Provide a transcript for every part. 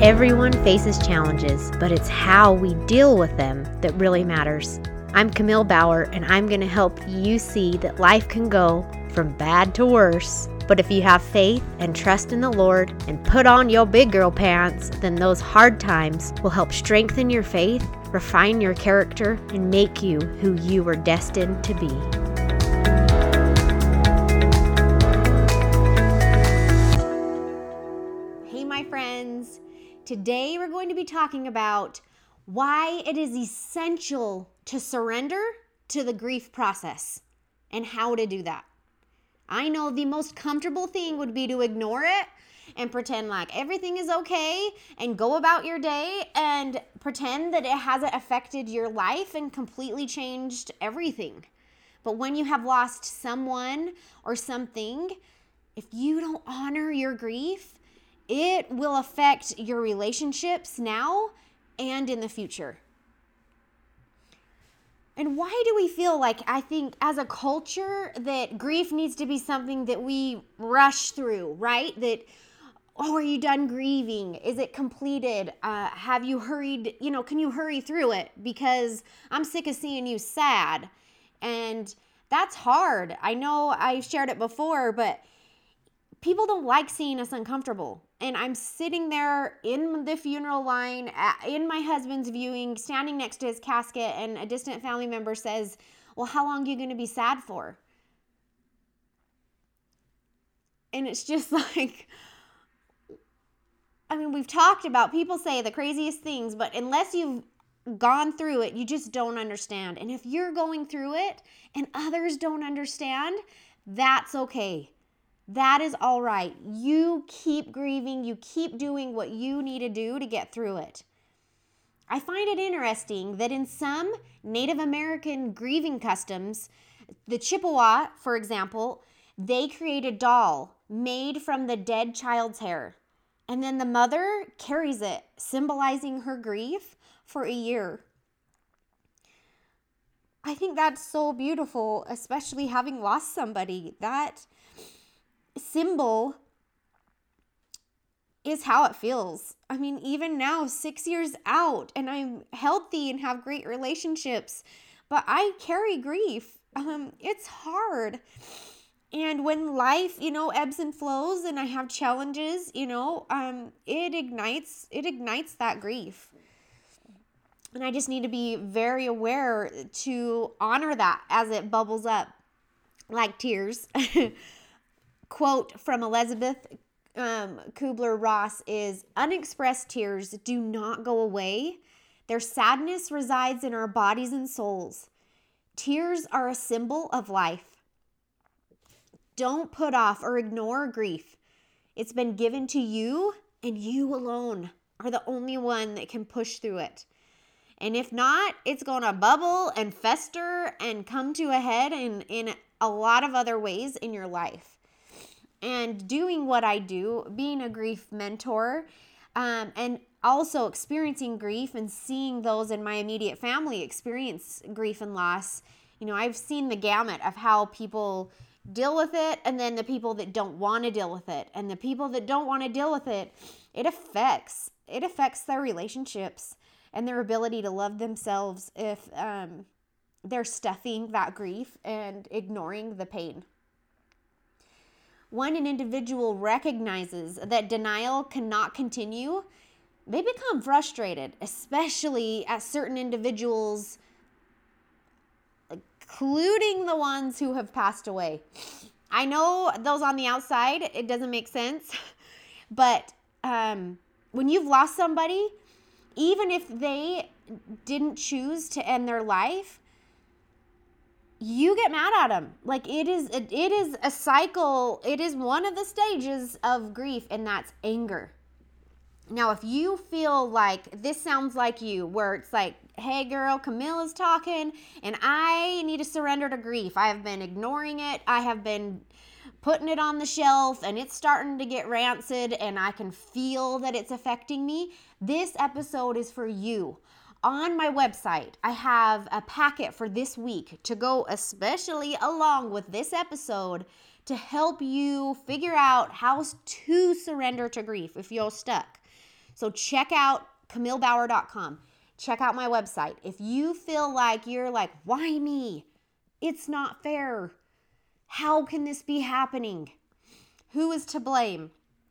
Everyone faces challenges, but it's how we deal with them that really matters. I'm Camille Bauer, and I'm going to help you see that life can go from bad to worse. But if you have faith and trust in the Lord and put on your big girl pants, then those hard times will help strengthen your faith, refine your character, and make you who you were destined to be. Hey, my friends. Today we're going to be talking about why it is essential to surrender to the grief process and how to do that. I know the most comfortable thing would be to ignore it and pretend like everything is okay and go about your day and pretend that it hasn't affected your life and completely changed everything. But when you have lost someone or something, if you don't honor your grief, it will affect your relationships now and in the future. And why do we feel like, I think as a culture, that grief needs to be something that we rush through, right? That, are you done grieving? Is it completed? Have you hurried, can you hurry through it? Because I'm sick of seeing you sad. And that's hard. I know I've shared it before, but people don't like seeing us uncomfortable. And I'm sitting there in the funeral line, in my husband's viewing, standing next to his casket, and a distant family member says, well, how long are you going to be sad for? And it's just like, we've talked about, people say the craziest things, but unless you've gone through it, you just don't understand. And if you're going through it and others don't understand, that's okay. That is all right. You keep grieving. You keep doing what you need to do to get through it. I find it interesting that in some Native American grieving customs, the Chippewa, for example, they create a doll made from the dead child's hair. And then the mother carries it, symbolizing her grief for a year. I think that's so beautiful, especially having lost somebody. That symbol is how it feels. Even now, 6 years out, and I'm healthy and have great relationships, but I carry grief. It's hard. And when life, ebbs and flows and I have challenges, it ignites that grief. And I just need to be very aware to honor that as it bubbles up like tears. Quote from Elizabeth Kubler-Ross is, unexpressed tears do not go away. Their sadness resides in our bodies and souls. Tears are a symbol of life. Don't put off or ignore grief. It's been given to you, and you alone are the only one that can push through it. And if not, it's going to bubble and fester and come to a head in a lot of other ways in your life. And doing what I do, being a grief mentor, and also experiencing grief and seeing those in my immediate family experience grief and loss, I've seen the gamut of how people deal with it, and then the people that don't want to deal with it. And the people that don't want to deal with it, it affects their relationships and their ability to love themselves if they're stuffing that grief and ignoring the pain. When an individual recognizes that denial cannot continue, they become frustrated, especially at certain individuals, including the ones who have passed away. I know those on the outside, it doesn't make sense, but when you've lost somebody, even if they didn't choose to end their life, you get mad at them. Like it is a cycle. It is one of the stages of grief, and that's anger. Now, if you feel like this sounds like you, where it's like, hey girl, Camille is talking and I need to surrender to grief. I have been ignoring it. I have been putting it on the shelf and it's starting to get rancid and I can feel that it's affecting me. This episode is for you. On my website, I have a packet for this week to go especially along with this episode to help you figure out how to surrender to grief if you're stuck. So check out CamilleBauer.com. Check out my website. If you feel like you're like, why me? It's not fair. How can this be happening? Who is to blame?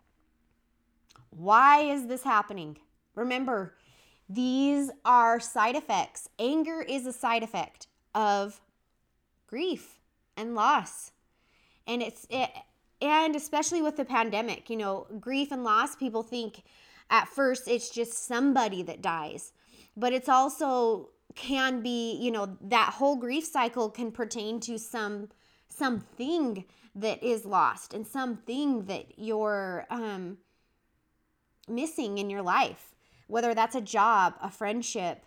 Why is this happening? Remember, these are side effects. Anger is a side effect of grief and loss. And and especially with the pandemic, grief and loss, people think at first it's just somebody that dies. But it's also can be, that whole grief cycle can pertain to something that is lost and something that you're missing in your life, whether that's a job, a friendship,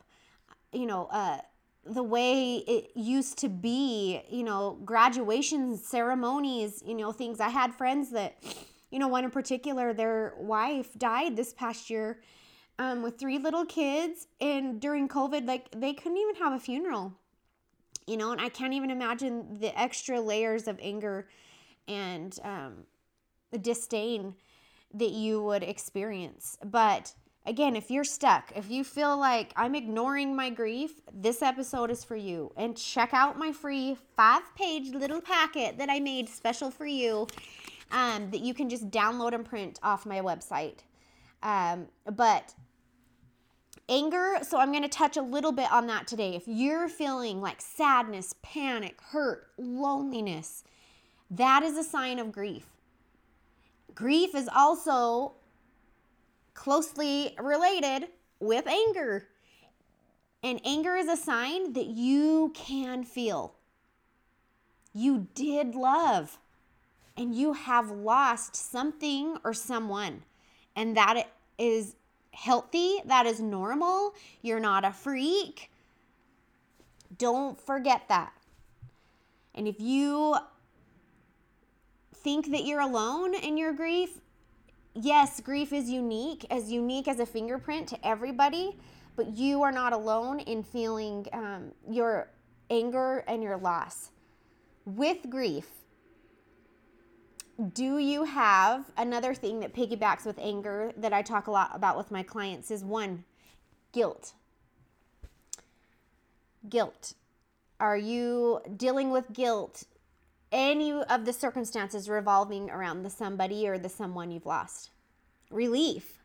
the way it used to be, graduation ceremonies, things. I had friends that, one in particular, their wife died this past year with 3 little kids, and during COVID, like, they couldn't even have a funeral, and I can't even imagine the extra layers of anger and the disdain that you would experience. But again, if you're stuck, if you feel like I'm ignoring my grief, this episode is for you. And check out my free 5-page little packet that I made special for you, that you can just download and print off my website. But anger, so I'm going to touch a little bit on that today. If you're feeling like sadness, panic, hurt, loneliness, that is a sign of grief. Grief is also closely related with anger. And anger is a sign that you can feel. You did love, and you have lost something or someone. And that is healthy. That is normal. You're not a freak. Don't forget that. And if you think that you're alone in your grief, yes, grief is unique as a fingerprint to everybody, but you are not alone in feeling your anger and your loss. With grief, do you have another thing that piggybacks with anger that I talk a lot about with my clients is 1, guilt. Guilt. Are you dealing with guilt? Any of the circumstances revolving around the somebody or the someone you've lost. Relief.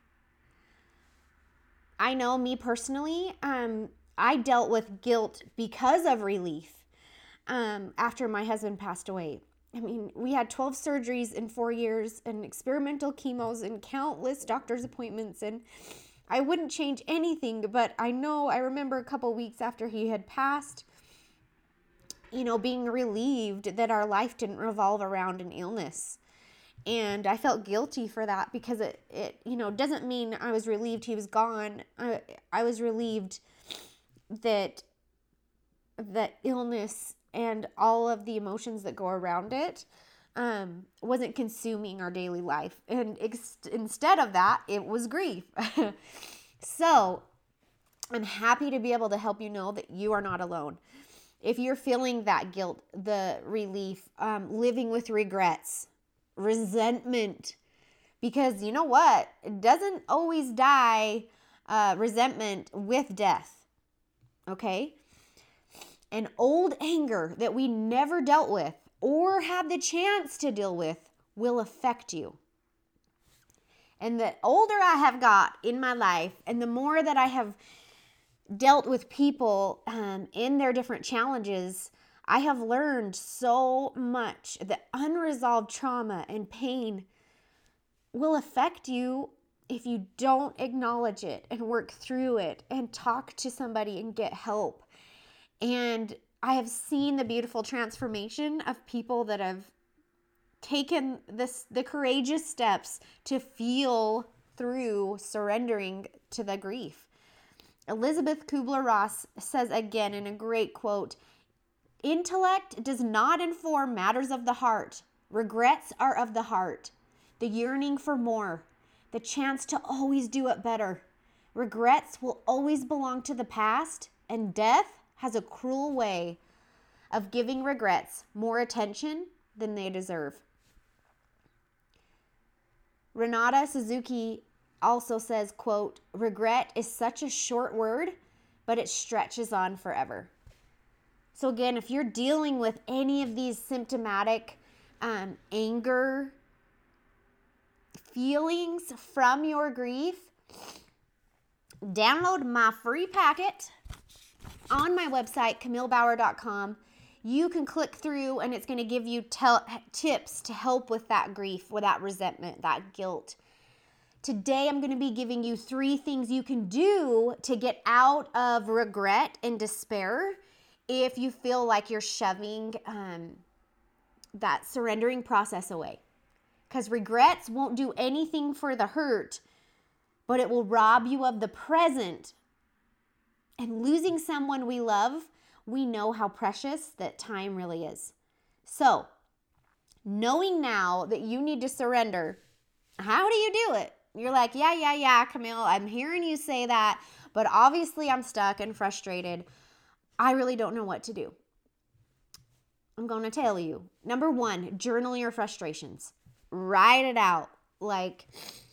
I know me personally, I dealt with guilt because of relief after my husband passed away. I mean, we had 12 surgeries in 4 years and experimental chemos and countless doctor's appointments, and I wouldn't change anything, but I remember a couple weeks after he had passed, being relieved that our life didn't revolve around an illness. And I felt guilty for that because it doesn't mean I was relieved he was gone. I was relieved that illness and all of the emotions that go around it wasn't consuming our daily life. And instead of that, it was grief. So I'm happy to be able to help you know that you are not alone. If you're feeling that guilt, the relief, living with regrets, resentment, because you know what? It doesn't always die, resentment with death, okay? An old anger that we never dealt with or had the chance to deal with will affect you. And the older I have got in my life and the more that I have dealt with people in their different challenges, I have learned so much that unresolved trauma and pain will affect you if you don't acknowledge it and work through it and talk to somebody and get help. And I have seen the beautiful transformation of people that have taken the courageous steps to feel through surrendering to the grief. Elizabeth Kubler-Ross says again in a great quote, "Intellect does not inform matters of the heart. Regrets are of the heart. The yearning for more, the chance to always do it better. Regrets will always belong to the past, and death has a cruel way of giving regrets more attention than they deserve." Renata Suzuki also says, quote, regret is such a short word, but it stretches on forever. So again, if you're dealing with any of these symptomatic anger feelings from your grief, download my free packet on my website, CamilleBauer.com. You can click through and it's going to give you tips to help with that grief, with that resentment, that guilt. Today, I'm going to be giving you 3 things you can do to get out of regret and despair if you feel like you're shoving that surrendering process away. Because regrets won't do anything for the hurt, but it will rob you of the present. And losing someone we love, we know how precious that time really is. So, knowing now that you need to surrender, how do you do it? You're like, yeah, Camille, I'm hearing you say that, but obviously I'm stuck and frustrated. I really don't know what to do. I'm going to tell you. Number 1, journal your frustrations. Write it out. Like,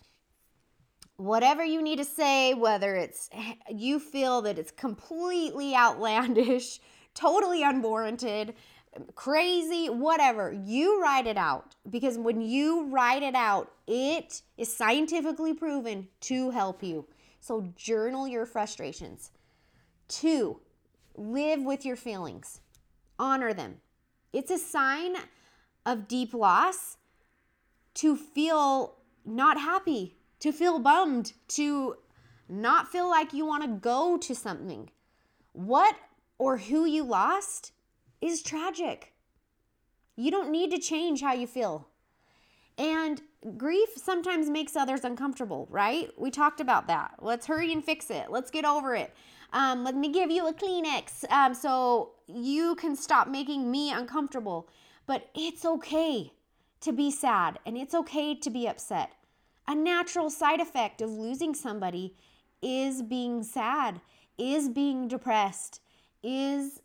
whatever you need to say, whether it's you feel that it's completely outlandish, totally unwarranted, crazy, whatever, you write it out. Because when you write it out, it is scientifically proven to help you. So journal your frustrations. 2, live with your feelings. Honor them. It's a sign of deep loss to feel not happy, to feel bummed, to not feel like you want to go to something. What or who you lost is tragic. You don't need to change how you feel. And grief sometimes makes others uncomfortable, right? We talked about that. Let's hurry and fix it. Let's get over it. Let me give you a Kleenex so you can stop making me uncomfortable. But it's okay to be sad and it's okay to be upset. A natural side effect of losing somebody is being sad, is being depressed, is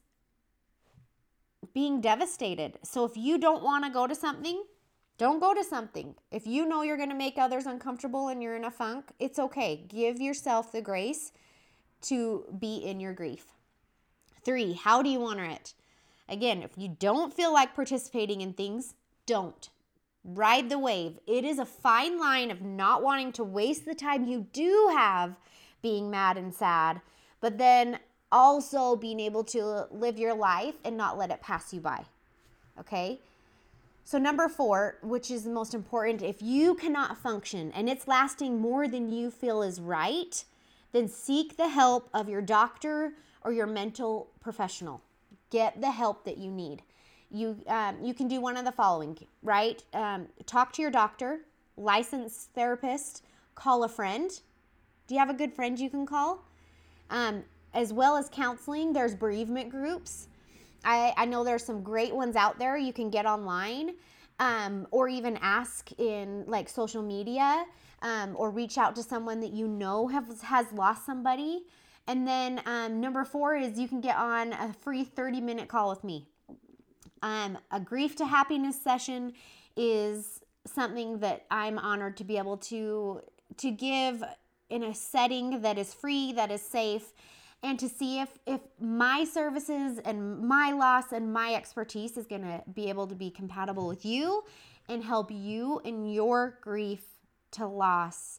being devastated. So if you don't want to go to something, don't go to something. If you know you're going to make others uncomfortable and you're in a funk, it's okay. Give yourself the grace to be in your grief. 3, how do you honor it? Again, if you don't feel like participating in things, don't. Ride the wave. It is a fine line of not wanting to waste the time you do have being mad and sad, but then also being able to live your life and not let it pass you by. Okay? So number 4, which is the most important, if you cannot function and it's lasting more than you feel is right, then seek the help of your doctor or your mental professional. Get the help that you need. You can do one of the following, right? Talk to your doctor, licensed therapist, call a friend. Do you have a good friend you can call? As well as counseling, there's bereavement groups. I know there's some great ones out there you can get online, or even ask in like social media, or reach out to someone that you know has lost somebody. And then number 4 is you can get on a free 30-minute call with me. A grief to happiness session is something that I'm honored to be able to give in a setting that is free, that is safe, and to see if my services and my loss and my expertise is going to be able to be compatible with you and help you in your grief to loss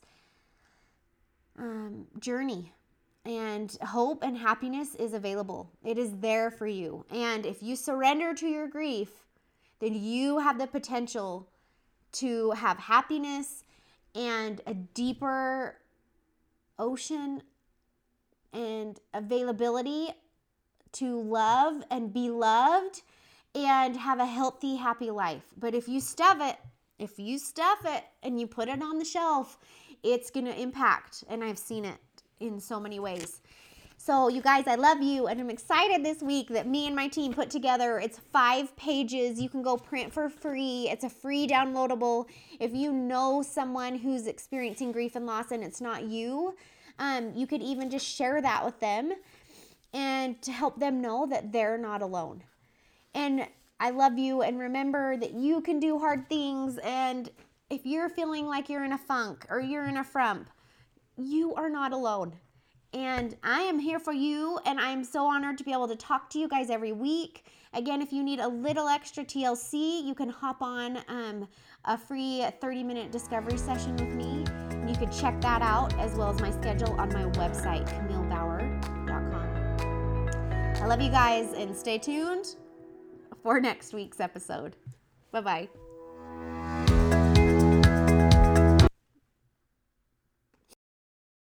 journey. And hope and happiness is available. It is there for you. And if you surrender to your grief, then you have the potential to have happiness and a deeper ocean and availability to love and be loved and have a healthy, happy life. But if you stuff it and you put it on the shelf, it's going to impact. And I've seen it in so many ways. So you guys, I love you, and I'm excited this week that me and my team put together. It's 5 pages. You can go print for free. It's a free downloadable. If you know someone who's experiencing grief and loss and it's not you, you could even just share that with them and to help them know that they're not alone. And I love you, and remember that you can do hard things. And if you're feeling like you're in a funk or you're in a frump, you are not alone. And I am here for you, and I'm so honored to be able to talk to you guys every week. Again, if you need a little extra TLC, you can hop on a free 30-minute discovery session with me. You could check that out, as well as my schedule on my website, CamilleBauer.com. I love you guys, and stay tuned for next week's episode. Bye-bye.